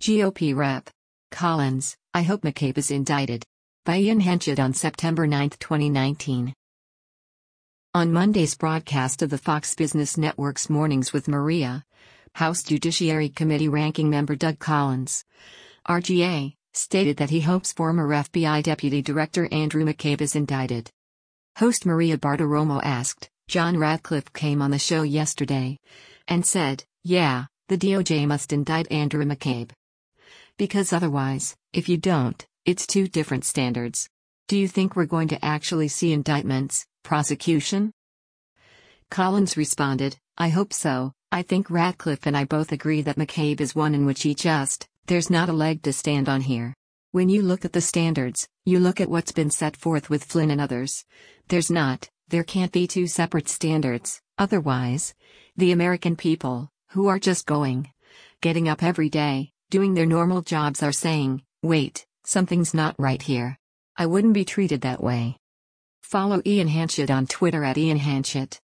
GOP Rep. Collins, I hope McCabe is indicted. By Ian Henchett on September 9, 2019. On Monday's broadcast of the Fox Business Network's Mornings with Maria, House Judiciary Committee Ranking Member Doug Collins, RGA, stated that he hopes former FBI Deputy Director Andrew McCabe is indicted. Host Maria Bartiromo asked, John Ratcliffe came on the show yesterday and said, yeah, the DOJ must indict Andrew McCabe. Because otherwise, if you don't, it's two different standards. Do you think we're going to actually see indictments, prosecution? Collins responded, I hope so. I think Ratcliffe and I both agree that McCabe is one in which there's not a leg to stand on here. When you look at the standards, you look at what's been set forth with Flynn and others. There can't be two separate standards, otherwise, the American people, who are just getting up every day, doing their normal jobs are saying, wait, something's not right here. I wouldn't be treated that way. Follow Ian Henchett on Twitter @IanHenchett.